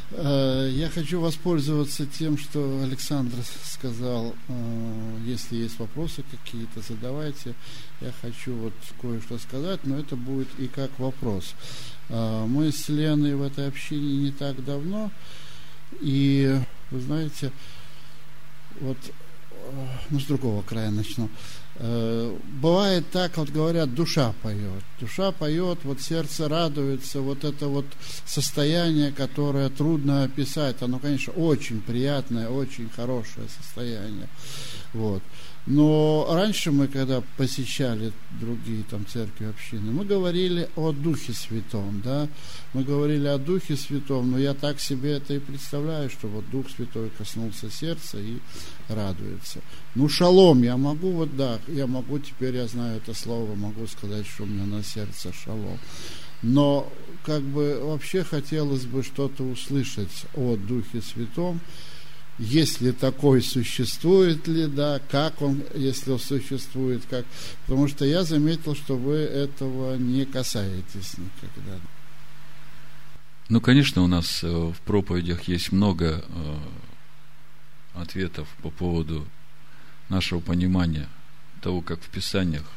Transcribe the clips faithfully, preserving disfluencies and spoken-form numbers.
Я хочу воспользоваться тем, что Александр сказал, если есть вопросы какие-то, задавайте. Я хочу вот кое-что сказать, но это будет и как вопрос. Мы с Леной в этой общине не так давно, и, вы знаете, вот, ну, с другого края начну. Бывает так, вот говорят, душа поет. Душа поет, вот сердце радуется, вот это вот состояние, которое трудно описать. Оно, конечно, очень приятное, очень хорошее состояние. Вот. Но раньше мы, когда посещали другие там церкви, общины, мы говорили о Духе Святом, да, мы говорили о Духе Святом, но я так себе это и представляю, что вот Дух Святой коснулся сердца и радуется. Ну, шалом, я могу, вот да, я могу, теперь я знаю это слово, могу сказать, что у меня на сердце шалом. Но, как бы, вообще хотелось бы что-то услышать о Духе Святом, если такой существует ли, да, как он, если он существует, как, потому что я заметил, что вы этого не касаетесь никогда. Ну, конечно, у нас в проповедях есть много ответов по поводу нашего понимания того, как в Писаниях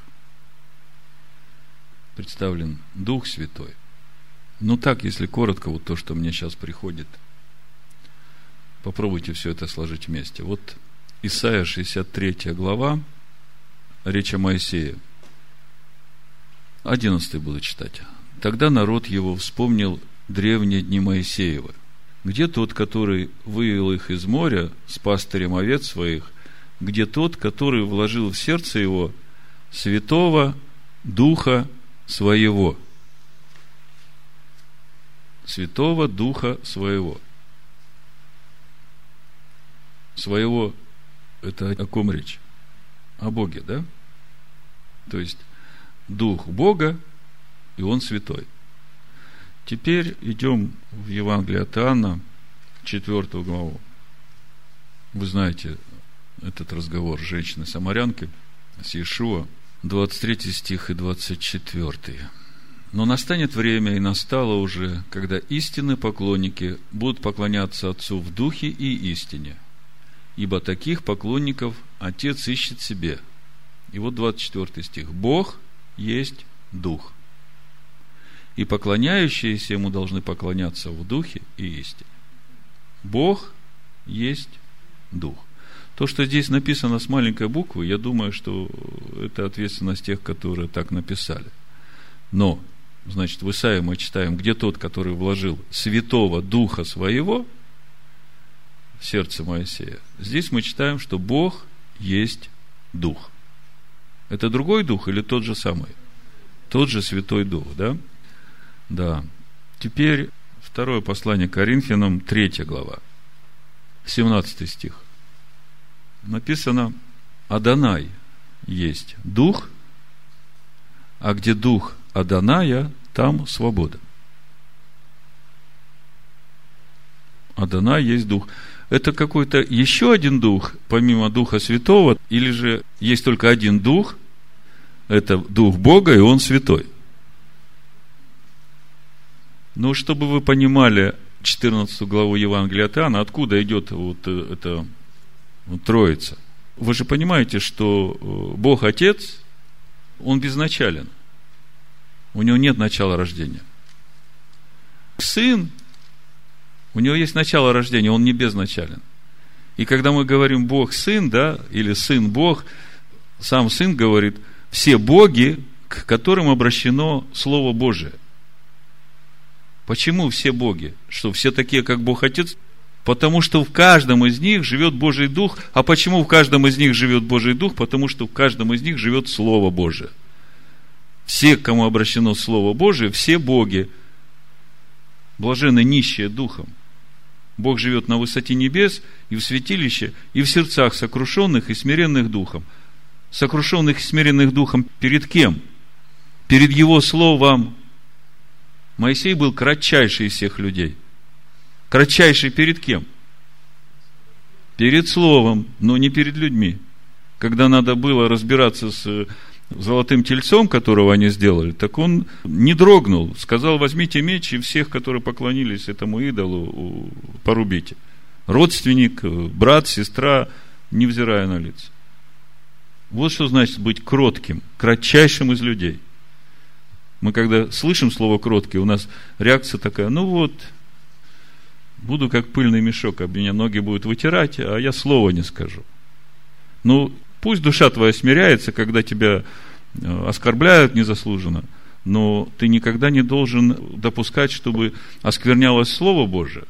представлен Дух Святой. Ну, так, если коротко, вот то, что мне сейчас приходит, попробуйте все это сложить вместе. Вот Исайя шестьдесят третья глава, речь о Моисее. одиннадцатый буду читать. Тогда народ его вспомнил древние дни Моисеевы. Где тот, который вывел их из моря с пастырем овец своих? Где тот, который вложил в сердце его Святого Духа Своего? Святого Духа Своего. Своего, это о ком речь? О Боге, да? То есть, Дух Бога, и Он святой. Теперь идем в Евангелие от Иоанна, четвертую главу. Вы знаете этот разговор женщины-самарянки с Иешуа, двадцать третий стих и двадцать четвёртый. Но настанет время, и настало уже, когда истинные поклонники будут поклоняться Отцу в Духе и истине. Ибо таких поклонников Отец ищет себе. И вот двадцать четвёртый стих. Бог есть Дух. И поклоняющиеся Ему должны поклоняться в Духе и истине. Бог есть Дух. То, что здесь написано с маленькой буквы, я думаю, что это ответственность тех, которые так написали. Но, значит, в Исаии мы читаем, где тот, который вложил Святого Духа Своего в сердце Моисея. Здесь мы читаем, что Бог есть Дух. Это другой Дух или тот же самый? Тот же Святой Дух, да? Да. Теперь второе послание Коринфянам, третья глава, семнадцатый стих. Написано: Адонай есть Дух, а где Дух Адоная, там свобода. Адонай есть Дух. Это какой-то еще один Дух, помимо Духа Святого, или же есть только один Дух, это Дух Бога, и Он святой? Ну, чтобы вы понимали четырнадцатую главу Евангелия от Иоанна, откуда идет вот эта вот Троица. Вы же понимаете, что Бог Отец, Он безначален. У Него нет начала рождения. Сын, у Него есть начало рождения, Он не безначален. И когда мы говорим Бог Сын, да, или Сын Бог, сам Сын говорит, все боги, к которым обращено Слово Божие. Почему все боги? Что все такие, как Бог Отец? Потому что в каждом из них живет Божий Дух. А почему в каждом из них живет Божий Дух? Потому что в каждом из них живет Слово Божие. Все, к кому обращено Слово Божие, все боги, блаженны нищие духом. Бог живет на высоте небес, и в святилище, и в сердцах сокрушенных и смиренных духом. Сокрушенных и смиренных духом перед кем? Перед Его Словом. Моисей был кратчайший из всех людей. Кратчайший перед кем? Перед Словом, но не перед людьми. Когда надо было разбираться с золотым тельцом, которого они сделали, так он не дрогнул. Сказал: возьмите меч и всех, которые поклонились этому идолу, порубите. Родственник, брат, сестра, невзирая на лица. Вот что значит быть кротким, кратчайшим из людей. Мы когда слышим слово кроткий, у нас реакция такая: ну вот, буду как пыльный мешок, об меня ноги будут вытирать, а я слова не скажу. Ну, пусть душа твоя смиряется, когда тебя оскорбляют незаслуженно, но ты никогда не должен допускать, чтобы осквернялось Слово Божие.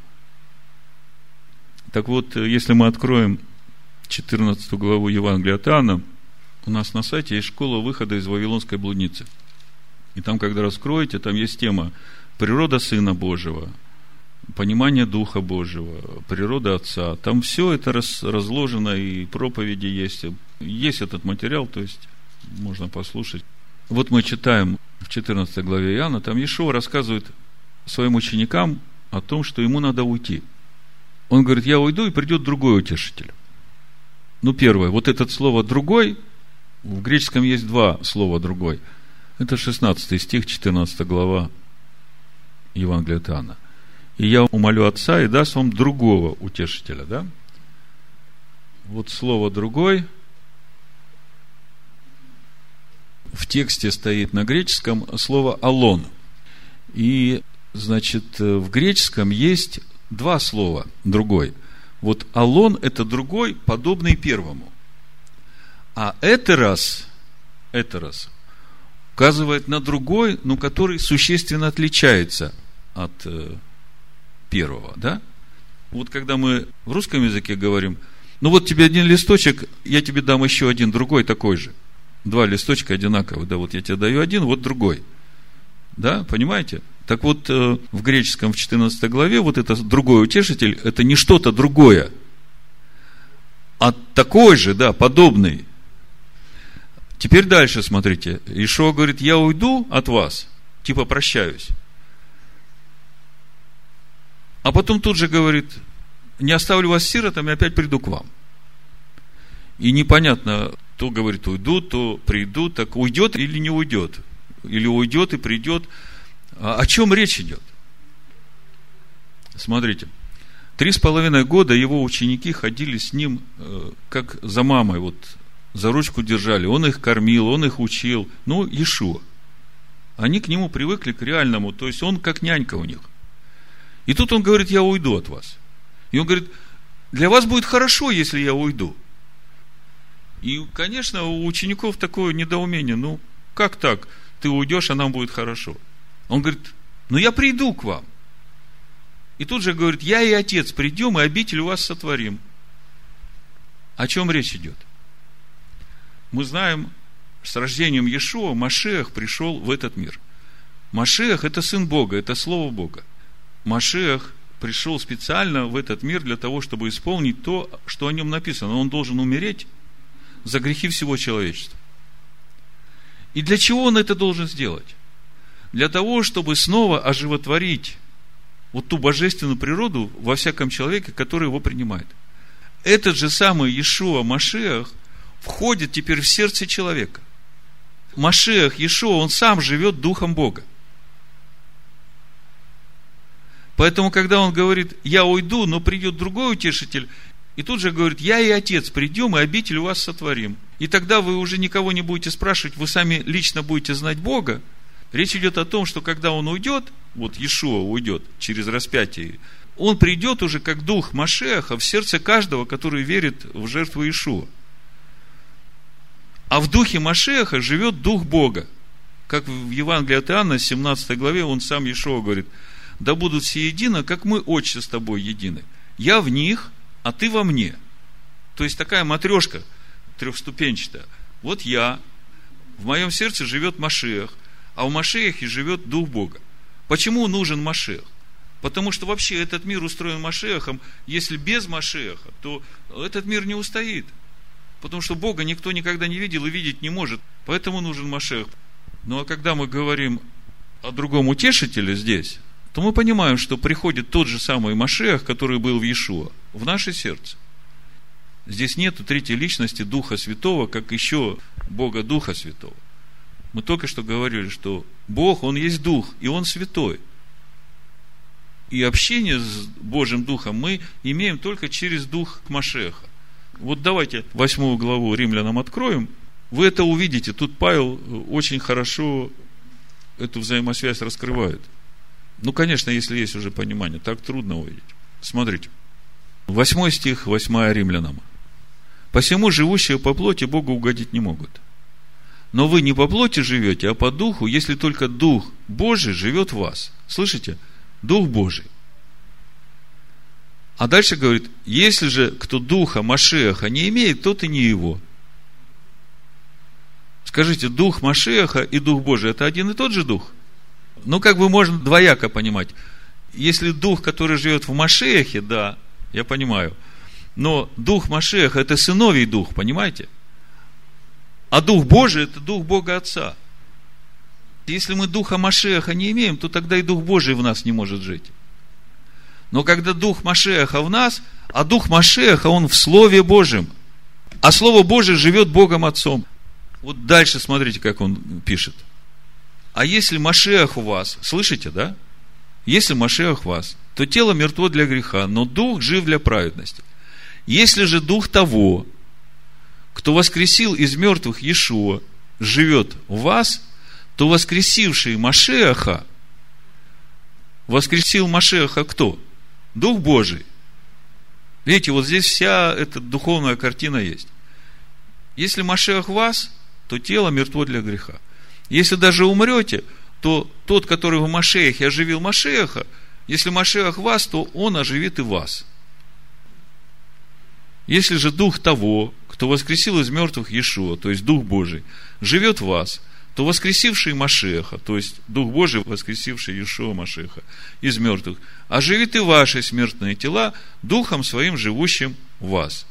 Так вот, если мы откроем четырнадцатую главу Евангелия от Иоанна, у нас на сайте есть школа выхода из Вавилонской блудницы. И там, когда раскроете, там есть тема природа Сына Божьего, понимание Духа Божьего, природа Отца. Там все это раз, разложено, и проповеди есть. Есть этот материал, то есть можно послушать. Вот мы читаем в четырнадцатой главе Иоанна, там Иешуа рассказывает своим ученикам о том, что ему надо уйти. Он говорит: я уйду, и придет другой утешитель. Ну, первое, вот это слово «другой», в греческом есть два слова «другой». Это шестнадцатый стих, четырнадцатая глава Евангелия от Иоанна. И я умолю Отца, и даст вам другого утешителя, да? Вот слово «другой» в тексте стоит на греческом слово «алон». И, значит, в греческом есть два слова «другой». Вот «алон» – это другой, подобный первому. А «этерос», «этерос» указывает на другой, но который существенно отличается от э, первого, да? Вот когда мы в русском языке говорим: ну вот тебе один листочек, я тебе дам еще один, другой такой же. Два листочка одинаковые, да, вот я тебе даю один, вот другой. Да, понимаете? Так вот, э, в греческом в четырнадцатой главе вот это другой утешитель, это не что-то другое, а такой же, да, подобный. Теперь дальше смотрите. Иешуа говорит: я уйду от вас, типа прощаюсь. А потом тут же говорит: не оставлю вас сиротами, опять приду к вам. И непонятно, то говорит уйду, то приду, так уйдет или не уйдет? Или уйдет и придет? О чем речь идет? Смотрите, три с половиной года его ученики ходили с ним, как за мамой, вот за ручку держали. Он их кормил, он их учил. Ну, Иешуа. Они к нему привыкли, к реальному, то есть он как нянька у них. И тут он говорит: я уйду от вас. И он говорит: для вас будет хорошо, если я уйду. И, конечно, у учеников такое недоумение: ну, как так? Ты уйдешь, а нам будет хорошо. Он говорит: ну, я приду к вам. И тут же говорит: я и Отец придем, и обитель у вас сотворим. О чем речь идет? Мы знаем, с рождением Иешуа Машиах пришел в этот мир. Машиах – это Сын Бога, это Слово Бога. Машиах пришел специально в этот мир для того, чтобы исполнить то, что о нем написано. Он должен умереть за грехи всего человечества. И для чего он это должен сделать? Для того, чтобы снова оживотворить вот ту божественную природу во всяком человеке, который его принимает. Этот же самый Иешуа Машиах входит теперь в сердце человека. Машиах Иешуа, он сам живет Духом Бога. Поэтому, когда он говорит: я уйду, но придет другой утешитель, и тут же говорит: я и Отец придем, и обитель у вас сотворим. И тогда вы уже никого не будете спрашивать, вы сами лично будете знать Бога. Речь идет о том, что когда он уйдет, вот Иешуа уйдет через распятие, он придет уже как дух Машиаха в сердце каждого, который верит в жертву Иешуа. А в духе Машиаха живет дух Бога. Как в Евангелии от Иоанна, семнадцатой главе, он сам Иешуа говорит: да будут все едино, как мы, Отче, с тобой едины. Я в них, а ты во мне. То есть такая матрешка трехступенчатая. Вот я, в моем сердце живет Машиах, а в Машиахе живет Дух Бога. Почему нужен Машиах? Потому что вообще этот мир устроен Машиахом. Если без Машиаха, то этот мир не устоит. Потому что Бога никто никогда не видел и видеть не может. Поэтому нужен Машиах. Ну а когда мы говорим о другом утешителе здесь, то мы понимаем, что приходит тот же самый Машиах, который был в Иешуа, в наше сердце. Здесь нет третьей личности Духа Святого, как еще Бога Духа Святого. Мы только что говорили, что Бог, Он есть Дух, и Он святой. И общение с Божьим Духом мы имеем только через Дух Машеха. Вот давайте восьмую главу Римлянам откроем. Вы это увидите. Тут Павел очень хорошо эту взаимосвязь раскрывает. Ну, конечно, если есть уже понимание, так трудно увидеть. Смотрите. Восьмой стих, восьмая Римлянам. «Посему живущие по плоти Богу угодить не могут. Но вы не по плоти живете, а по Духу, если только Дух Божий живет в вас». Слышите? Дух Божий. А дальше говорит, если же кто Духа Машеха не имеет, тот и не его. Скажите, Дух Машеха и Дух Божий – это один и тот же Дух? Ну, как бы можно двояко понимать. Если Дух, который живет в Машехе, да, я понимаю. Но Дух Машеха – это сыновий Дух, понимаете? А Дух Божий – это Дух Бога Отца. Если мы Духа Машеха не имеем, то тогда и Дух Божий в нас не может жить. Но когда Дух Машеха в нас, а Дух Машеха, Он в Слове Божьем, а Слово Божие живет Богом Отцом. Вот дальше смотрите, как он пишет. А если Машех у вас, слышите, да? Если Машех в вас, то тело мертво для греха, но Дух жив для праведности. Если же Дух того, кто воскресил из мертвых Иешуа, живет в вас, то воскресивший Машеха, воскресил Машеха кто? Дух Божий. Видите, вот здесь вся эта духовная картина есть. Если Машех в вас, то тело мертво для греха. Если даже умрете, то тот, который в Машехе оживил Машеха, если Машех в вас, то он оживит и вас. Если же Дух того, кто воскресил из мертвых Иешуа, то есть Дух Божий, живет в вас, то воскресивший Машеха, то есть Дух Божий, воскресивший Иешуа Машеха из мертвых, оживит и ваши смертные тела Духом Своим, живущим в вас.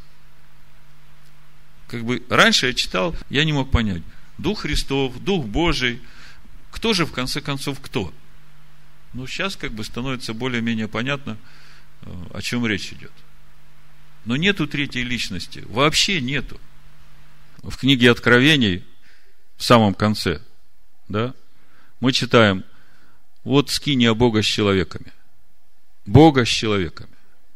Как бы раньше я читал, я не мог понять. Дух Христов, Дух Божий, кто же в конце концов кто? Ну, сейчас как бы становится более-менее понятно, о чем речь идет. Но нету третьей личности, вообще нету. В книге Откровений, в самом конце, да, мы читаем, вот скиния Бога с человеками. Бога с человеками.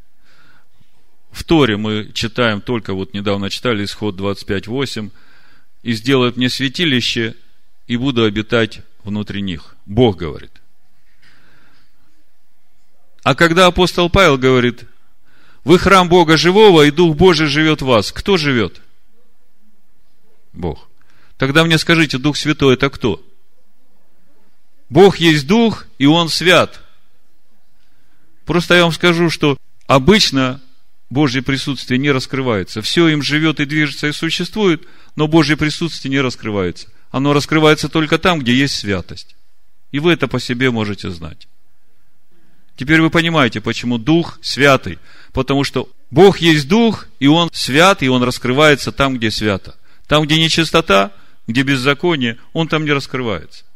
В Торе мы читаем, только вот недавно читали Исход двадцать пять восемь, и сделают мне святилище, и буду обитать внутри них. Бог говорит. А когда апостол Павел говорит, вы храм Бога живого, и Дух Божий живет в вас, кто живет? Бог. Тогда мне скажите, Дух Святой это кто? Бог есть Дух, и Он свят. Просто я вам скажу, что обычно Божье присутствие не раскрывается. Все им живет и движется и существует, но Божье присутствие не раскрывается. Оно раскрывается только там, где есть святость. И вы это по себе можете знать. Теперь вы понимаете, почему Дух святый. Потому что Бог есть Дух, и Он свят, и Он раскрывается там, где свято. Там, где нечистота, где беззаконие, Он там не раскрывается.